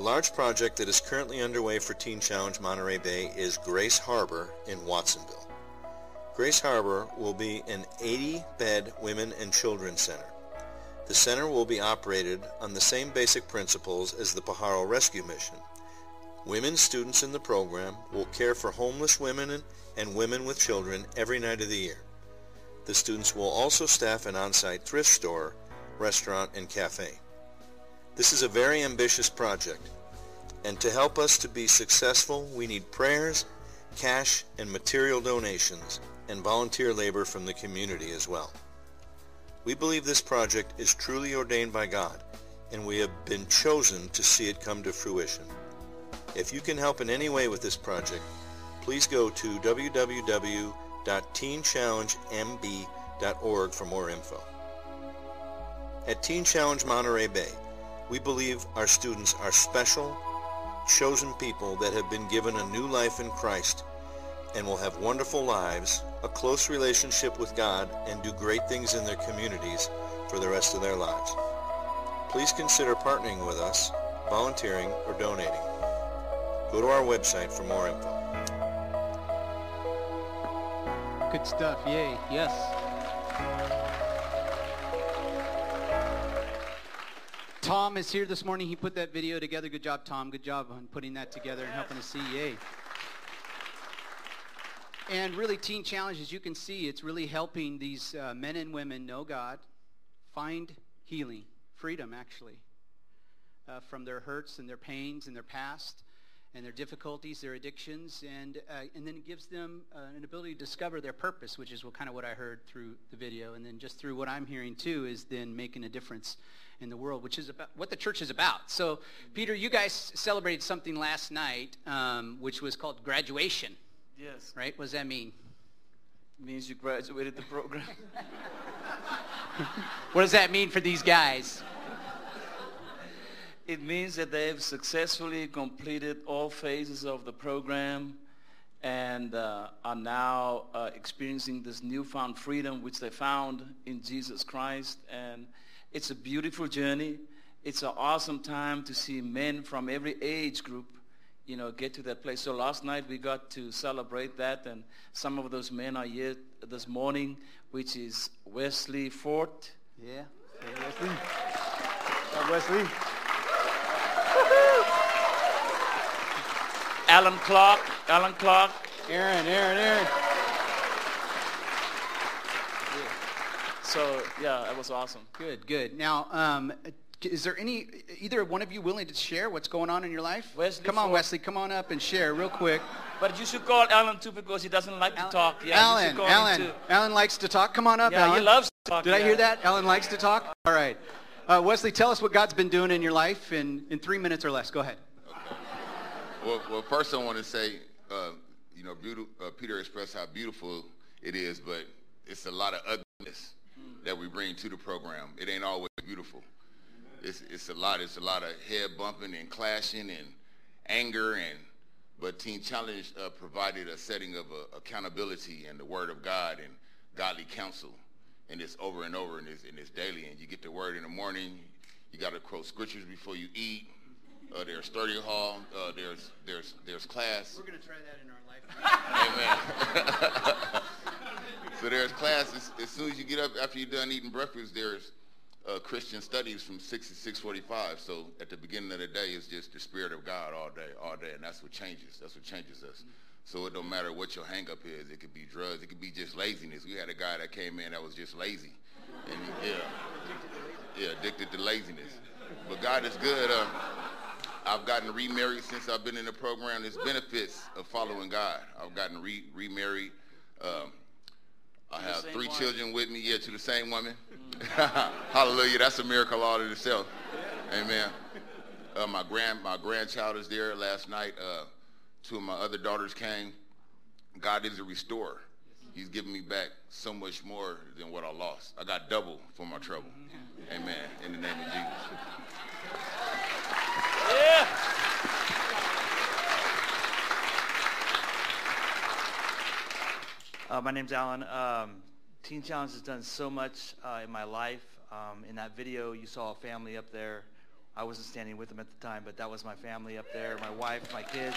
large project that is currently underway for Teen Challenge Monterey Bay is Grace Harbor in Watsonville. Grace Harbor will be an 80-bed women and children's center. The center will be operated on the same basic principles as the Pajaro Rescue Mission. Women students in the program will care for homeless women and women with children every night of the year. The students will also staff an on-site thrift store, restaurant, and cafe. This is a very ambitious project, and to help us to be successful, we need prayers, cash and material donations, and volunteer labor from the community as well. We believe this project is truly ordained by God, and we have been chosen to see it come to fruition. If you can help in any way with this project, please go to www.teenchallengemb.org for more info. At Teen Challenge Monterey Bay, we believe our students are special, chosen people that have been given a new life in Christ and will have wonderful lives, a close relationship with God, and do great things in their communities for the rest of their lives. Please consider partnering with us, volunteering, or donating. Go to our website for more info. Good stuff. Yay. Yes. Tom is here this morning. He put that video together. Good job, Tom. Good job on putting that together and helping us see. Yay. And really, Teen Challenge, as you can see, it's really helping these men and women know God, find healing, freedom, actually, from their hurts and their pains and their past and their difficulties, their addictions, and then it gives them an ability to discover their purpose, which is kind of what I heard through the video, and then just through what I'm hearing, too, is then making a difference in the world, which is about what the church is about. So, Peter, you guys celebrated something last night, which was called graduation. Yes. Right? What does that mean? It means you graduated the program. What does that mean for these guys? It means that they've successfully completed all phases of the program and are now experiencing this newfound freedom which they found in Jesus Christ. And it's a beautiful journey. It's an awesome time to see men from every age group get to that place. So last night we got to celebrate that, and some of those men are here this morning, which is Wesley Fort. Yeah. Hey, Wesley. Wesley. Alan Clark. Aaron. So, yeah, that was awesome. Good. Now, is there either one of you willing to share what's going on in your life? Wesley, come on, Wesley, come on up and share real quick. But you should call Alan too because he doesn't like to talk. Yeah, Alan likes to talk. Come on up, yeah, Alan. He loves to talk. Did I hear that? Alan likes to talk? All right. Wesley, tell us what God's been doing in your life in 3 minutes or less. Go ahead. Okay. Well, first I want to say, Peter expressed how beautiful it is, but it's a lot of ugliness that we bring to the program. It ain't always beautiful. It's a lot of head bumping and clashing and anger, but Teen Challenge provided a setting of accountability and the Word of God and godly counsel, and it's over and over and it's daily. And you get the Word in the morning. You got to quote scriptures before you eat. There's study hall. There's class. We're gonna try that in our life. Amen. So there's class as soon as you get up after you're done eating breakfast. There's Christian studies from 6 to 6:45. So at the beginning of the day, it's just the Spirit of God all day, and that's what changes. That's what changes us. So it don't matter what your hang-up is. It could be drugs. It could be just laziness. We had a guy that came in that was just lazy, and addicted to laziness. But God is good. I've gotten remarried since I've been in the program. There's benefits of following God. I've gotten remarried. I have 3 children with me, to the same woman. Hallelujah, that's a miracle all in itself. Amen. My grandchild is there last night. 2 of my other daughters came. God is a restorer. He's given me back so much more than what I lost. I got double for my trouble. Amen. In the name of Jesus. Yeah. My name's Alan. Teen Challenge has done so much in my life. In that video, you saw a family up there I wasn't standing with them at the time, but that was my family up there, my wife, my kids.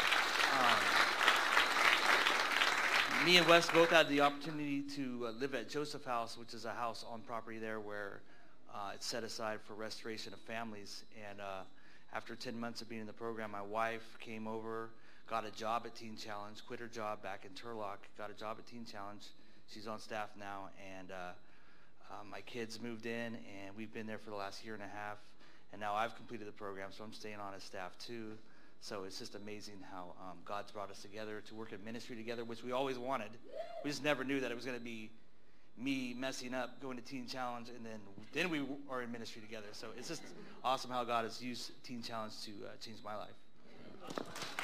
Me and Wes both had the opportunity to live at Joseph House, which is a house on property there where it's set aside for restoration of families. And after 10 months of being in the program, my wife came over, got a job at Teen Challenge, quit her job back in Turlock, got a job at Teen Challenge. She's on staff now, and my kids moved in, and we've been there for the last year and a half. And now I've completed the program, so I'm staying on as staff too. So it's just amazing how God's brought us together to work in ministry together, which we always wanted. We just never knew that it was going to be me messing up, going to Teen Challenge, and then we are in ministry together. So it's just awesome how God has used Teen Challenge to change my life.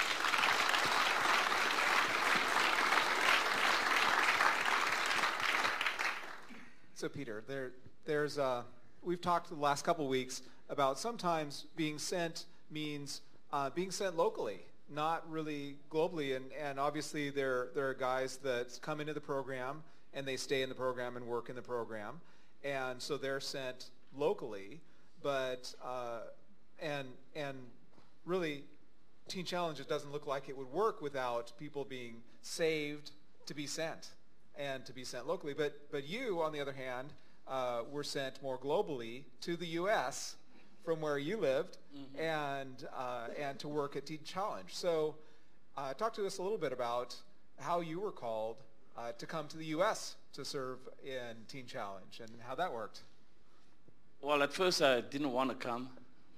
So Peter, there's we've talked the last couple of weeks about sometimes being sent means being sent locally, not really globally. And obviously there are guys that come into the program and they stay in the program and work in the program, and so they're sent locally. But and really, Teen Challenge, it doesn't look like it would work without people being saved to be sent and to be sent locally. But you, on the other hand, were sent more globally to the U.S. from where you lived, and to work at Teen Challenge. So talk to us a little bit about how you were called to come to the U.S. to serve in Teen Challenge and how that worked. Well, at first I didn't want to come.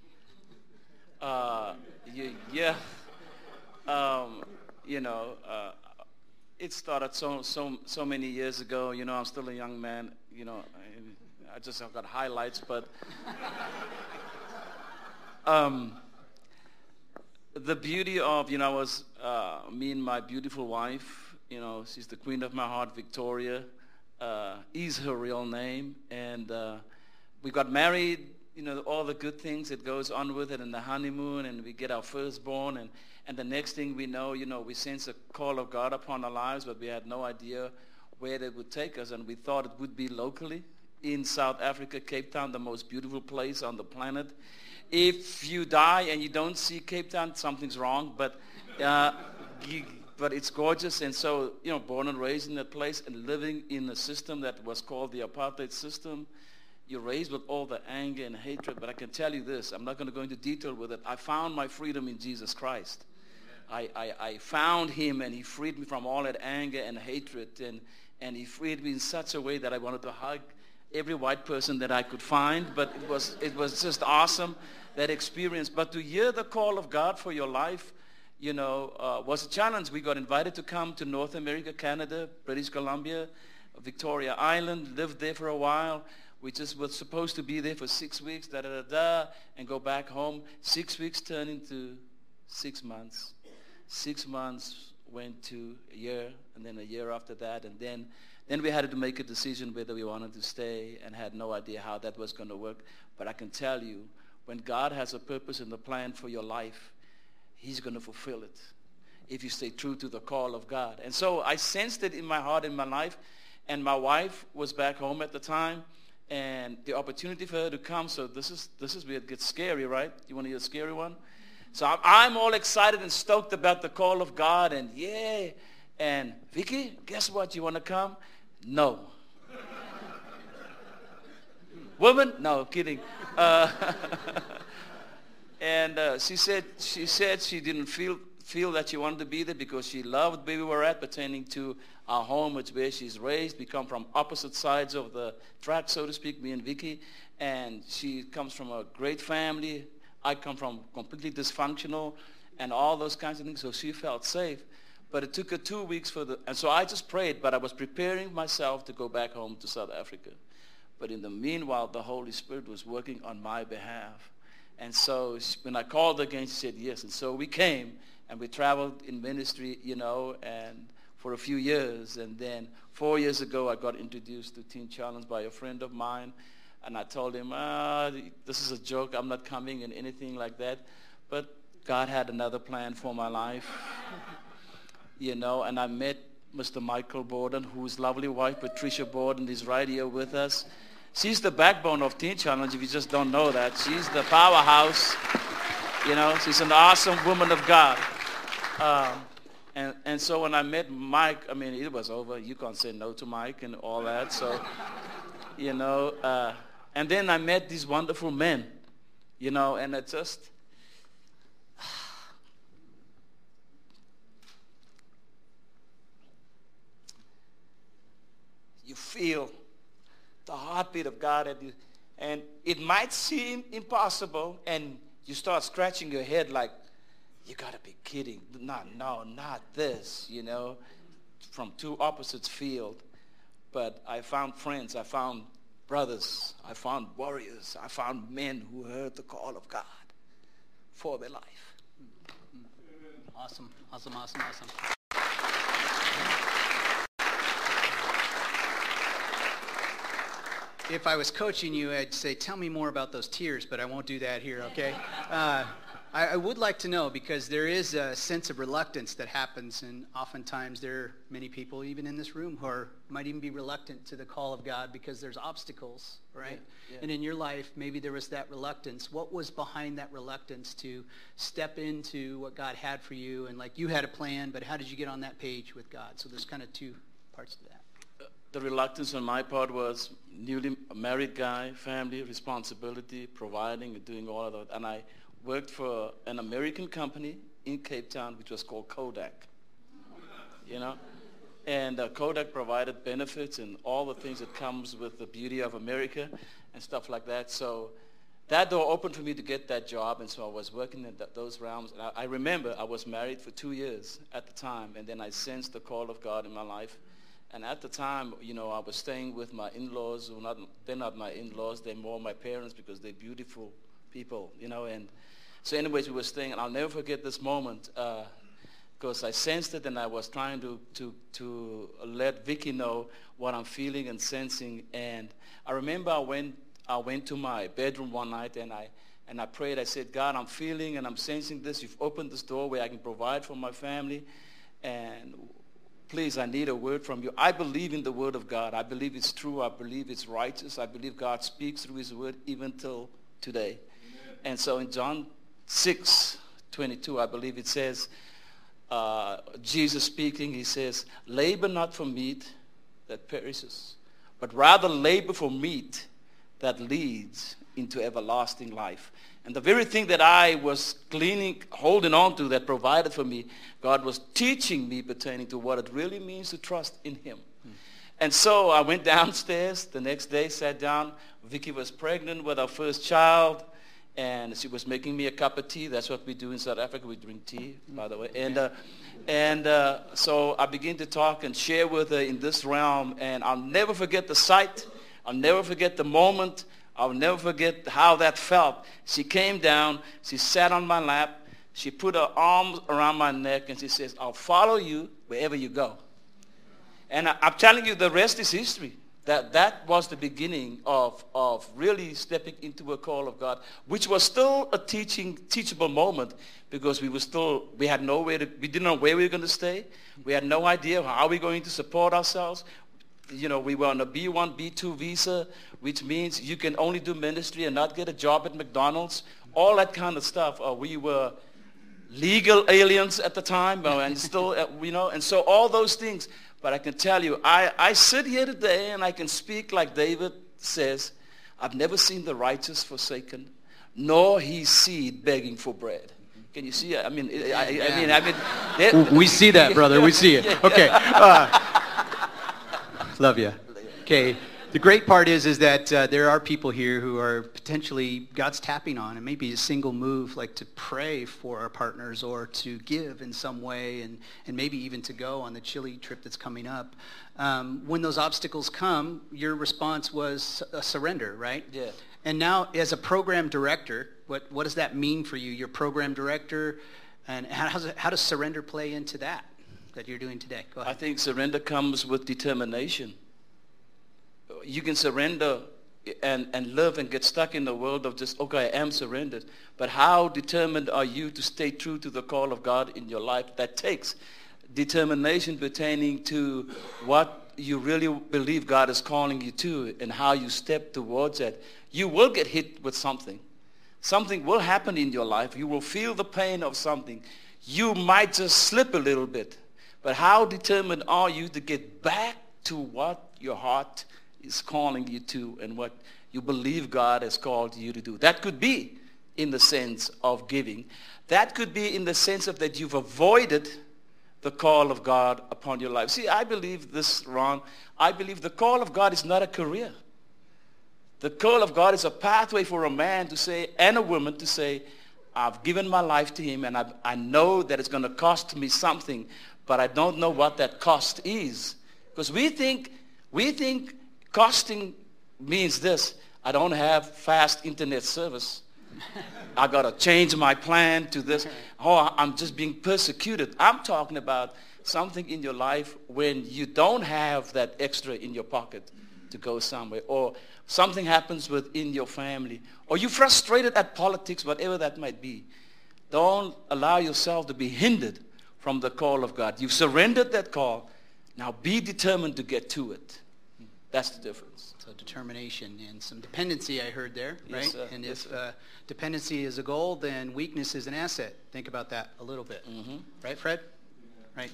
It started so many years ago. I'm still a young man. I just have got highlights, but the beauty of, was me and my beautiful wife. She's the queen of my heart, Victoria, is her real name, and we got married. All the good things that goes on with it, and the honeymoon, and we get our firstborn, and the next thing we know, we sense a call of God upon our lives, but we had no idea where that would take us, and we thought it would be locally in South Africa, Cape Town, the most beautiful place on the planet. If you die and you don't see Cape Town, something's wrong, but it's gorgeous. And so, born and raised in that place and living in a system that was called the apartheid system, you're raised with all the anger and hatred. But I can tell you this, I'm not going to go into detail with it. I found my freedom in Jesus Christ. I found him, and he freed me from all that anger and hatred, and he freed me in such a way that I wanted to hug every white person that I could find. But it was just awesome, that experience. But to hear the call of God for your life, was a challenge. We got invited to come to North America, Canada, British Columbia, Victoria Island, lived there for a while. We just were supposed to be there for 6 weeks, and go back home. 6 weeks turned into 6 months. 6 months went to a year, and then a year after that, and then we had to make a decision whether we wanted to stay, and had no idea how that was going to work. But I can tell you, when God has a purpose and a plan for your life, he's going to fulfill it if you stay true to the call of God. And so I sensed it in my heart, in my life, and my wife was back home at the time, and the opportunity for her to come. So this is where it gets scary, right? You want to hear a scary one? So I'm all excited and stoked about the call of God, and yeah. And Vicky, guess what? You want to come? No. Woman? No, kidding. And she said she didn't feel that she wanted to be there because she loved where we were at, pertaining to our home, which where she's raised. We come from opposite sides of the track, so to speak, me and Vicky. And she comes from a great family. I come from completely dysfunctional and all those kinds of things, so she felt safe. But it took her 2 weeks and so I just prayed, but I was preparing myself to go back home to South Africa. But in the meanwhile, the Holy Spirit was working on my behalf. And so when I called her again, she said yes. And so we came, and we traveled in ministry, and for a few years. And then 4 years ago, I got introduced to Teen Challenge by a friend of mine. And I told him, this is a joke. I'm not coming and anything like that. But God had another plan for my life. And I met Mr. Michael Borden, whose lovely wife, Patricia Borden, is right here with us. She's the backbone of Teen Challenge, if you just don't know that. She's the powerhouse. You know, she's an awesome woman of God. And so when I met Mike, I mean, it was over. You can't say no to Mike and all that. So, you know, and then I met these wonderful men, you know, and it just, you feel the heartbeat of God at you. And it might seem impossible, and you start scratching your head like, you got to be kidding. No, not this, you know, from two opposites field. But I found friends. I found brothers. I found warriors. I found men who heard the call of God for their life. Awesome. If I was coaching you, I'd say, tell me more about those tears, but I won't do that here, okay? I would like to know, because there is a sense of reluctance that happens, and oftentimes there are many people, even in this room, who might even be reluctant to the call of God because there's obstacles, right? Yeah. And in your life, maybe there was that reluctance. What was behind that reluctance to step into what God had for you? And like, you had a plan, but how did you get on that page with God? So there's kind of two parts to that. The reluctance on my part was newly married guy, family, responsibility, providing and doing all of that. And I worked for an American company in Cape Town, which was called Kodak, you know. And Kodak provided benefits and all the things that comes with the beauty of America and stuff like that. So that door opened for me to get that job, and so I was working in those realms. And I remember I was married for 2 years at the time, and then I sensed the call of God in my life. And at the time, you know, I was staying with my in-laws. They're not my in-laws. They're more my parents because they're beautiful people, you know. And so anyways, we were staying. And I'll never forget this moment because I sensed it, and I was trying to let Vicky know what I'm feeling and sensing. And I remember I went to my bedroom one night, and I prayed. I said, God, I'm feeling and I'm sensing this. You've opened this door where I can provide for my family. And please, I need a word from you. I believe in the word of God. I believe it's true. I believe it's righteous. I believe God speaks through his word even till today. Amen. And so in John 6:22, I believe it says, Jesus speaking, he says, labor not for meat that perishes, but rather labor for meat that leads into everlasting life. And the very thing that I was holding on to that provided for me, God was teaching me pertaining to what it really means to trust in him. And so I went downstairs the next day, sat down. Vicky was pregnant with our first child, and she was making me a cup of tea. That's what we do in South Africa. We drink tea, by the way. And so I began to talk and share with her in this realm, and I'll never forget the sight. I'll never forget the moment. I'll never forget how that felt. She came down, she sat on my lap, she put her arms around my neck, and she says, I'll follow you wherever you go. And I'm telling you, the rest is history. That was the beginning of really stepping into a call of God, which was still a teachable moment, because we didn't know where we were going to stay. We had no idea how we were going to support ourselves. You know, we were on a B1, B2 visa, which means you can only do ministry and not get a job at McDonald's, all that kind of stuff. We were legal aliens at the time, and still, you know, and so all those things. But I can tell you, I sit here today and I can speak like David says, I've never seen the righteous forsaken, nor his seed begging for bread. Can you see it? I mean, we see that, brother. We see it. Okay. Love you. Okay. The great part is that there are people here who are potentially God's tapping on, and maybe a single move, like to pray for our partners or to give in some way, and maybe even to go on the Chile trip that's coming up. When those obstacles come, your response was a surrender, right? Yeah. And now, as a program director, what does that mean for you? Your program director, and how does surrender play into that you're doing today? Go ahead. I think surrender comes with determination. You can surrender and live and get stuck in the world of just, okay, I am surrendered. But how determined are you to stay true to the call of God in your life? That takes determination pertaining to what you really believe God is calling you to and how you step towards it, you will get hit with something. Something will happen in your life. You will feel the pain of something. You might just slip a little bit. But how determined are you to get back to what your heart is calling you to and what you believe God has called you to do? That could be in the sense of giving. That could be in the sense of that you've avoided the call of God upon your life. See, I believe this, Ron. I believe the call of God is not a career. The call of God is a pathway for a man to say, and a woman to say, I've given my life to him, and I know that it's going to cost me something, but I don't know what that cost is. Because we think costing means this: I don't have fast internet service. I got to change my plan to this. Oh, I'm just being persecuted. I'm talking about something in your life when you don't have that extra in your pocket to go somewhere, or something happens within your family, or you're frustrated at politics, whatever that might be. Don't allow yourself to be hindered from the call of God. You've surrendered that call. Now be determined to get to it. That's the difference. So determination and some dependency I heard there, right? Yes, sir. And Yes, if sir. dependency is a goal, then weakness is an asset. Think about that a little bit. Right, Fred? Right.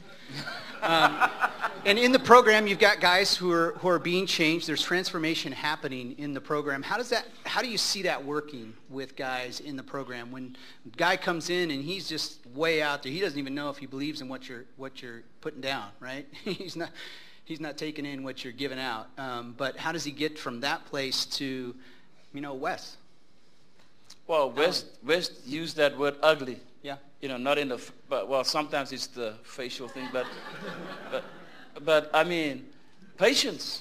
And in the program, you've got guys who are being changed. There's transformation happening in the program. How do you see that working with guys in the program? When a guy comes in and he's just way out there, he doesn't even know if he believes in what you're putting down, right? He's not taking in what you're giving out. But how does he get from that place to, Wes? Well, West used that word ugly. Yeah. Not in but sometimes it's the facial thing, but I mean, patience.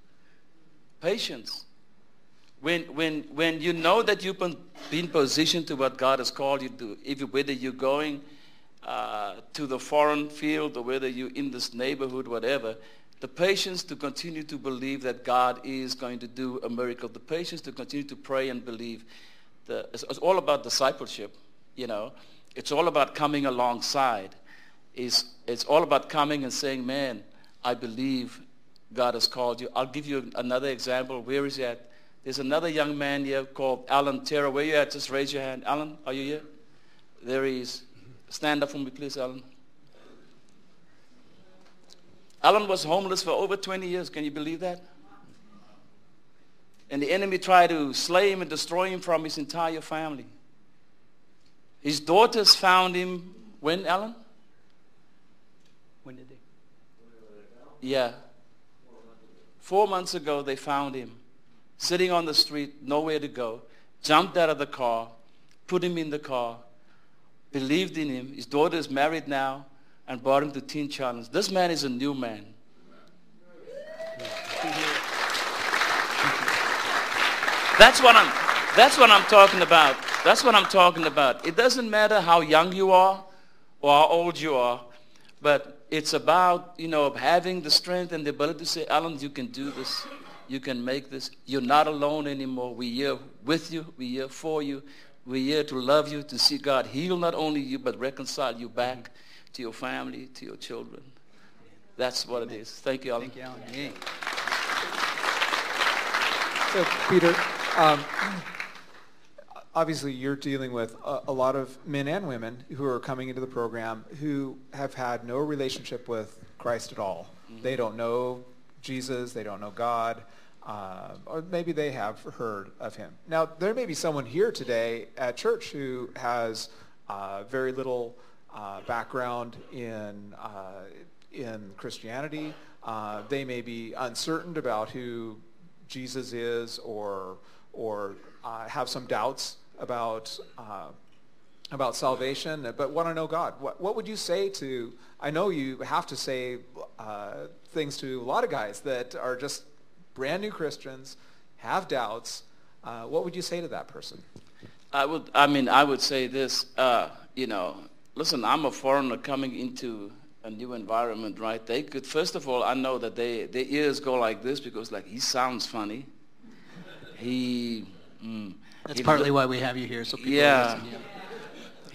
When you know that you've been positioned to what God has called you to, whether you're going to the foreign field or whether you're in this neighborhood, whatever, the patience to continue to believe that God is going to do a miracle, the patience to continue to pray and believe. It's all about discipleship, It's all about coming alongside. It's all about coming and saying, man, I believe God has called you. I'll give you another example. Where is he at? There's another young man here called Alan Terra. Where you at? Just raise your hand. Alan, are you here? There he is. Stand up for me, please, Alan. Alan was homeless for over 20 years. Can you believe that? And the enemy tried to slay him and destroy him from his entire family. His daughters found him when, Alan? When did they? Yeah. 4 months ago, they found him sitting on the street, nowhere to go, jumped out of the car, put him in the car, believed in him. His daughter is married now and brought him to Teen Challenge. This man is a new man. That's what I'm talking about. That's what I'm talking about. It doesn't matter how young you are or how old you are, but it's about, having the strength and the ability to say, Alan, you can do this. You can make this. You're not alone anymore. We're here with you. We're here for you. We're here to love you, to see God heal not only you, but reconcile you back to your family, to your children. That's what it is. Thank you, Alan. Thank you, Alan. Yeah. So, Peter, obviously you're dealing with a lot of men and women who are coming into the program who have had no relationship with Christ at all. Mm-hmm. They don't know Jesus. They don't know God. Or maybe they have heard of him. Now, there may be someone here today at church who has very little background in Christianity. They may be uncertain about who Jesus is, or have some doubts about salvation, but want to know God. What would you say to? I know you have to say things to a lot of guys that are just brand new Christians, have doubts. What would you say to that person? I would say this. Listen, I'm a foreigner coming into a new environment, right? They could, first of all, I know that their ears go like this because, he sounds funny. That's partly why we have you here, so people listen.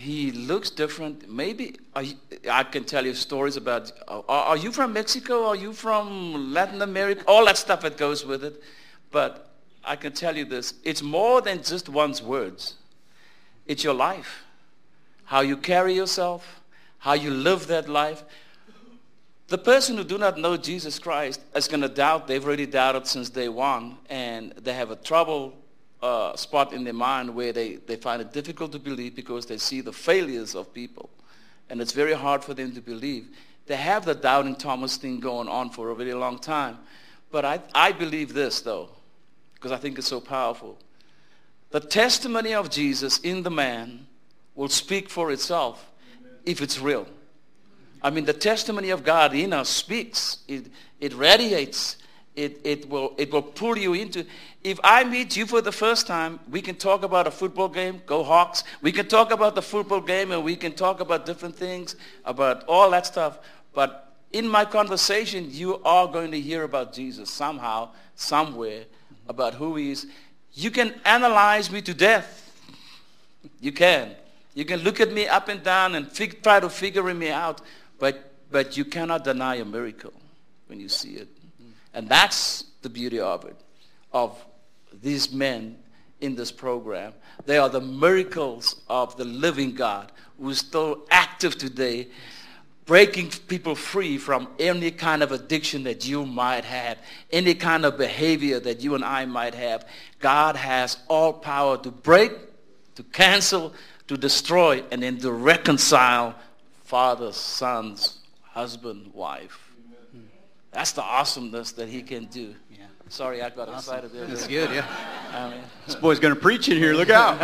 He looks different. Maybe I can tell you stories about, are you from Mexico? Are you from Latin America? All that stuff that goes with it. But I can tell you this. It's more than just one's words. It's your life. How you carry yourself. How you live that life. The person who do not know Jesus Christ is going to doubt. They've already doubted since day one. And they have a trouble spot in their mind where they find it difficult to believe because they see the failures of people. And it's very hard for them to believe. They have the doubting Thomas thing going on for a very long time. But I believe this, though, because I think it's so powerful. The testimony of Jesus in the man will speak for itself if it's real. I mean, the testimony of God in us speaks. It radiates. It will pull you into. If I meet you for the first time, we can talk about a football game, go Hawks. We can talk about the football game and we can talk about different things, about all that stuff. But in my conversation, you are going to hear about Jesus somehow, somewhere, about who he is. You can analyze me to death. You can. You can look at me up and down and try to figure me out. But you cannot deny a miracle when you see it. And that's the beauty of it, of these men in this program. They are the miracles of the living God who is still active today, breaking people free from any kind of addiction that you might have, any kind of behavior that you and I might have. God has all power to break, to cancel, to destroy, and then to reconcile fathers, sons, husband, wife. That's the awesomeness that he can do. Yeah. Sorry, I got excited there. That's good, yeah. This boy's going to preach in here. Look out.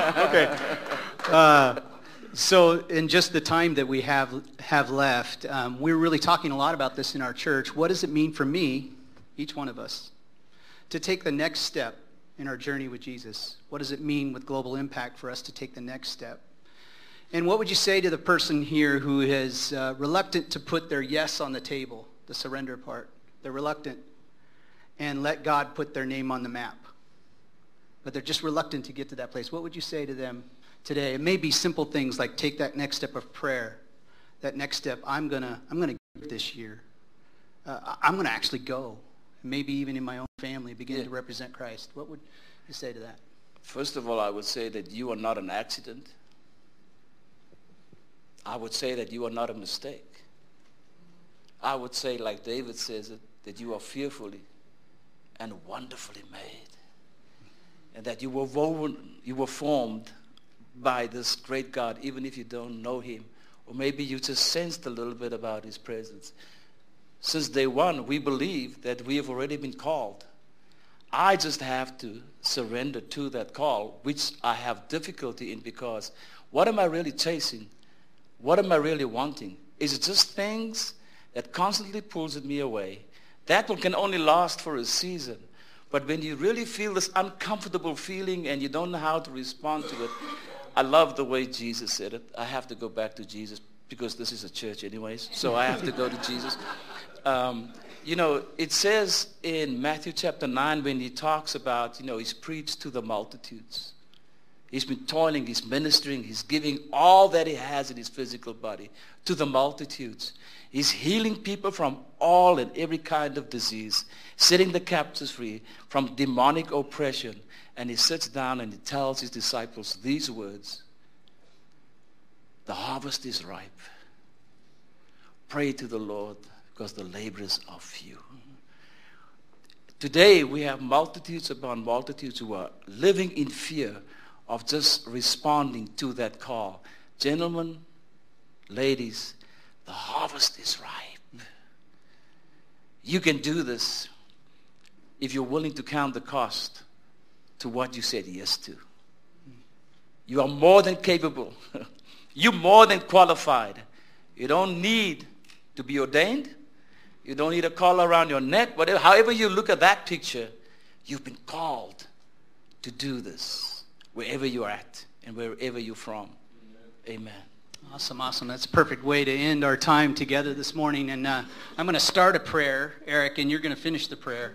Okay. So in just the time that we have left, we're really talking a lot about this in our church. What does it mean for me, each one of us, to take the next step in our journey with Jesus? What does it mean with Global Impact for us to take the next step? And what would you say to the person here who is reluctant to put their yes on the table, the surrender part? They're reluctant and let God put their name on the map. But they're just reluctant to get to that place. What would you say to them today? It may be simple things like take that next step of prayer. That next step, I'm gonna give this year. I'm gonna actually go. Maybe even in my own family, begin to represent Christ. What would you say to that? First of all, I would say that you are not an accident. I would say that you are not a mistake. I would say, like David says it, that you are fearfully and wonderfully made. And that you were formed by this great God, even if you don't know him. Or maybe you just sensed a little bit about his presence. Since day one, we believe that we have already been called. I just have to surrender to that call, which I have difficulty in, because what am I really chasing? What am I really wanting? Is it just things that constantly pulls me away? That one can only last for a season. But when you really feel this uncomfortable feeling and you don't know how to respond to it, I love the way Jesus said it. I have to go back to Jesus because this is a church anyways, so I have to go to Jesus. It says in Matthew chapter 9 when he talks about, he's preached to the multitudes. He's been toiling, he's ministering, he's giving all that he has in his physical body to the multitudes. He's healing people from all and every kind of disease, setting the captives free from demonic oppression. And he sits down and he tells his disciples these words: the harvest is ripe. Pray to the Lord because the laborers are few. Today we have multitudes upon multitudes who are living in fear of just responding to that call. Gentlemen, ladies, the harvest is ripe. You can do this if you're willing to count the cost to what you said yes to. You are more than capable. You're more than qualified. You don't need to be ordained. You don't need a collar around your neck. Whatever, however you look at that picture, you've been called to do this wherever you're at and wherever you're from. Amen. Awesome. That's a perfect way to end our time together this morning. And I'm going to start a prayer, Eric, and you're going to finish the prayer.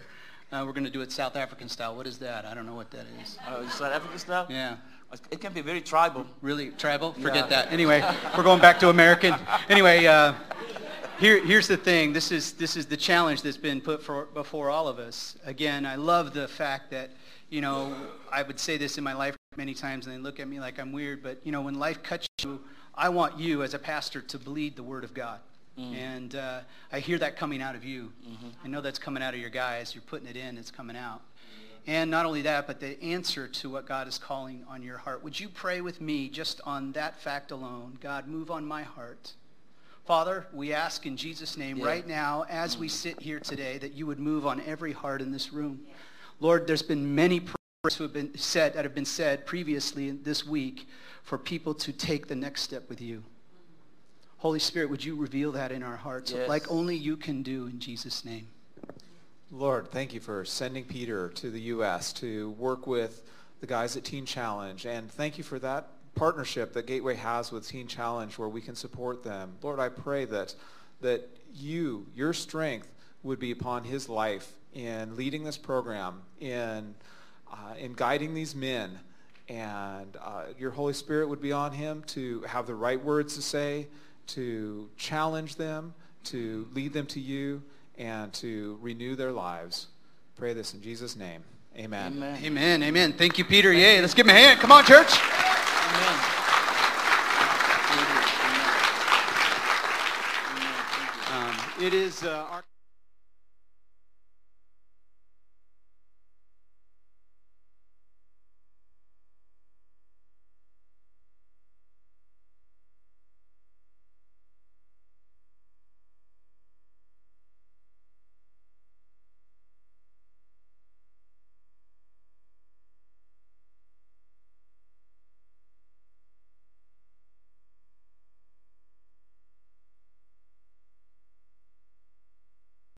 We're going to do it South African style. What is that? I don't know what that is. South African style? Yeah. It can be very tribal. Really? Tribal? Forget Yeah. that. Anyway, we're going back to American. Anyway, here's the thing. This is the challenge that's been put before all of us. Again, I love the fact that, I would say this in my life many times, and they look at me like I'm weird, but, when life cuts you, I want you as a pastor to bleed the Word of God. And I hear that coming out of you. I know that's coming out of your guys. You're putting it in. It's coming out. And not only that, but the answer to what God is calling on your heart. Would you pray with me just on that fact alone? God, move on my heart. Father, we ask in Jesus' name right now, as we sit here today, that you would move on every heart in this room. Lord, there's been many prayers that have been said previously this week for people to take the next step with you. Holy Spirit, would you reveal that in our hearts like only you can do in Jesus' name? Lord, thank you for sending Peter to the U.S. to work with the guys at Teen Challenge. And thank you for that partnership that Gateway has with Teen Challenge where we can support them. Lord, I pray that your strength would be upon his life in leading this program, in guiding these men. And your Holy Spirit would be on him to have the right words to say, to challenge them, to lead them to you, and to renew their lives. Pray this in Jesus' name. Amen. Amen. Amen. Amen. Thank you, Peter. Yay. Let's give him a hand. Come on, church. Amen. It is our...